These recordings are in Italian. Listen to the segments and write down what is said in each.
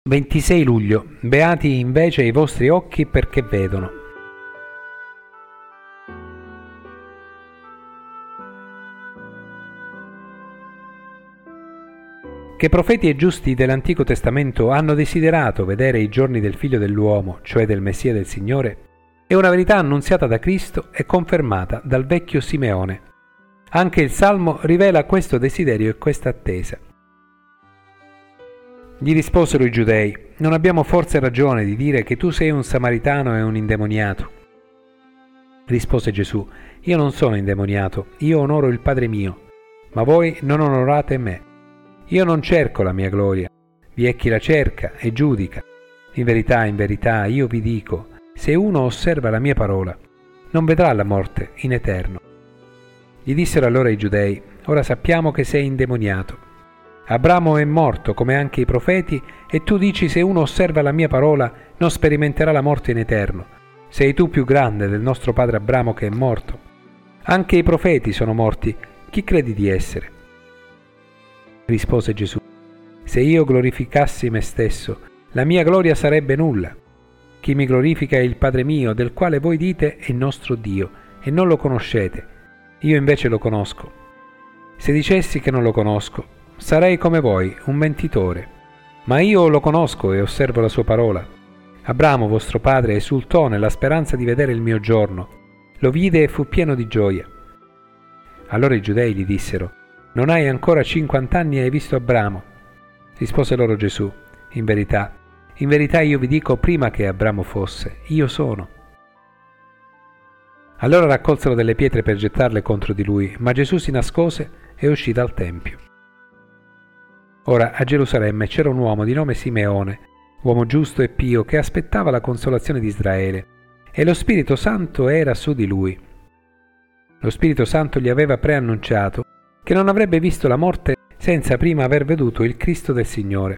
26 luglio. Beati invece i vostri occhi perché vedono. Che profeti e giusti dell'Antico Testamento hanno desiderato vedere i giorni del Figlio dell'uomo, cioè del Messia del Signore, è una verità annunziata da Cristo e confermata dal vecchio Simeone. Anche il Salmo rivela questo desiderio e questa attesa. Gli risposero i giudei: non abbiamo forse ragione di dire che tu sei un samaritano e un indemoniato? Rispose Gesù: io non sono indemoniato, io onoro il Padre mio, ma voi non onorate me. Io non cerco la mia gloria, vi è chi la cerca e giudica. In verità, io vi dico, se uno osserva la mia parola, non vedrà la morte in eterno. Gli dissero allora i giudei: ora sappiamo che sei indemoniato. Abramo è morto come anche i profeti, e tu dici: se uno osserva la mia parola non sperimenterà la morte in eterno. Sei tu più grande del nostro padre Abramo che è morto? Anche i profeti sono morti, chi credi di essere? Rispose Gesù: se io glorificassi me stesso, la mia gloria sarebbe nulla. Chi mi glorifica è il Padre mio, del quale voi dite è nostro Dio, e non lo conoscete. Io invece lo conosco. Se dicessi che non lo conosco, sarei come voi, un mentitore. Ma io lo conosco e osservo la sua parola. Abramo, vostro padre, esultò nella speranza di vedere il mio giorno. Lo vide e fu pieno di gioia. Allora i giudei gli dissero: non hai ancora 50 anni e hai visto Abramo? Rispose loro Gesù: in verità io vi dico, prima che Abramo fosse, io sono. Allora raccolsero delle pietre per gettarle contro di lui, ma Gesù si nascose e uscì dal Tempio. Ora a Gerusalemme c'era un uomo di nome Simeone, uomo giusto e pio, che aspettava la consolazione di Israele, e lo Spirito Santo era su di lui. Lo Spirito Santo gli aveva preannunciato che non avrebbe visto la morte senza prima aver veduto il Cristo del Signore.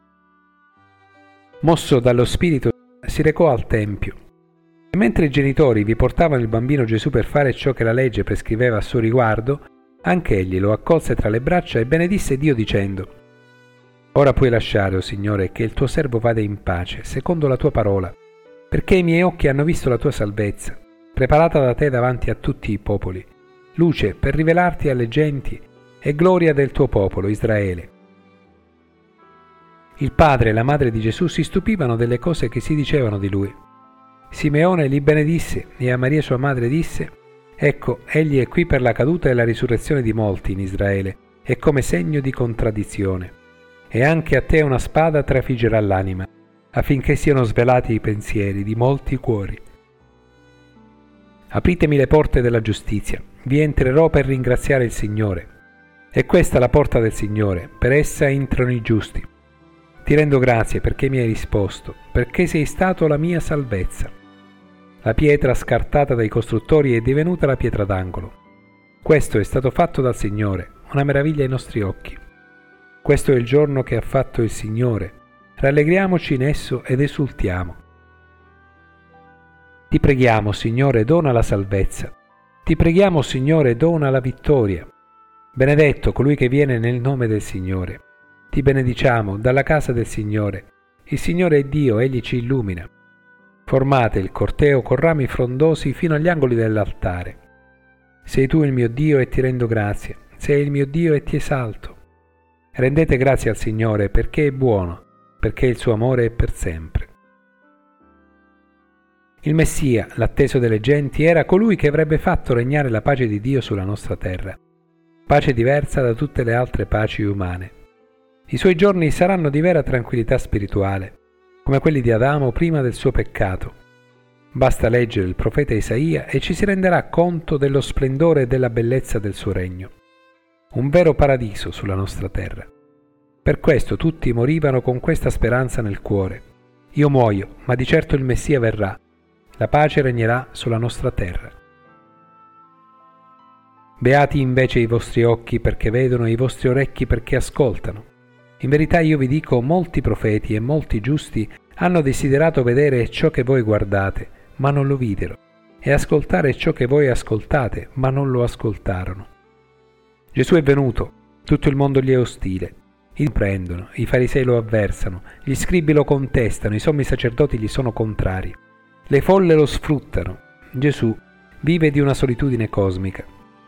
Mosso dallo Spirito si recò al Tempio. E mentre i genitori vi portavano il bambino Gesù per fare ciò che la legge prescriveva a suo riguardo, anche egli lo accolse tra le braccia e benedisse Dio dicendo: ora puoi lasciare, o Signore, che il tuo servo vada in pace, secondo la tua parola, perché i miei occhi hanno visto la tua salvezza, preparata da te davanti a tutti i popoli, luce per rivelarti alle genti e gloria del tuo popolo, Israele. Il padre e la madre di Gesù si stupivano delle cose che si dicevano di lui. Simeone li benedisse e a Maria sua madre disse: ecco, egli è qui per la caduta e la risurrezione di molti in Israele, e come segno di contraddizione. E anche a te una spada trafiggerà l'anima, affinché siano svelati i pensieri di molti cuori. Apritemi le porte della giustizia, vi entrerò per ringraziare il Signore. È questa la porta del Signore, per essa entrano i giusti. Ti rendo grazie perché mi hai risposto, perché sei stato la mia salvezza. La pietra scartata dai costruttori è divenuta la pietra d'angolo. Questo è stato fatto dal Signore, una meraviglia ai nostri occhi. Questo è il giorno che ha fatto il Signore, rallegriamoci in esso ed esultiamo. Ti preghiamo, Signore, dona la salvezza. Ti preghiamo, Signore, dona la vittoria. Benedetto colui che viene nel nome del Signore. Ti benediciamo dalla casa del Signore. Il Signore è Dio, egli ci illumina. Formate il corteo con rami frondosi fino agli angoli dell'altare. Sei tu il mio Dio e ti rendo grazie. Sei il mio Dio e ti esalto. Rendete grazie al Signore perché è buono, perché il suo amore è per sempre. Il Messia, l'atteso delle genti, era colui che avrebbe fatto regnare la pace di Dio sulla nostra terra, pace diversa da tutte le altre paci umane. I suoi giorni saranno di vera tranquillità spirituale, come quelli di Adamo prima del suo peccato. Basta leggere il profeta Isaia e ci si renderà conto dello splendore e della bellezza del suo regno. Un vero paradiso sulla nostra terra. Per questo tutti morivano con questa speranza nel cuore. Io muoio, ma di certo il Messia verrà. La pace regnerà sulla nostra terra. Beati invece i vostri occhi perché vedono e i vostri orecchi perché ascoltano. In verità io vi dico, molti profeti e molti giusti hanno desiderato vedere ciò che voi guardate, ma non lo videro, e ascoltare ciò che voi ascoltate, ma non lo ascoltarono. Gesù è venuto, tutto il mondo gli è ostile. I prendono, i farisei lo avversano, gli scribi lo contestano, i sommi sacerdoti gli sono contrari. Le folle lo sfruttano. Gesù vive di una solitudine cosmica.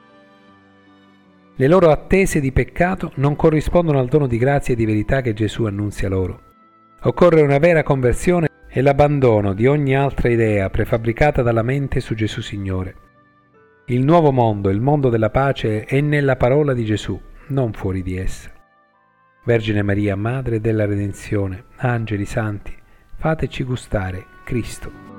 Le loro attese di peccato non corrispondono al dono di grazia e di verità che Gesù annunzia loro. Occorre una vera conversione e l'abbandono di ogni altra idea prefabbricata dalla mente su Gesù Signore. Il nuovo mondo, il mondo della pace, è nella parola di Gesù, non fuori di essa. Vergine Maria, Madre della Redenzione, angeli santi, fateci gustare Cristo.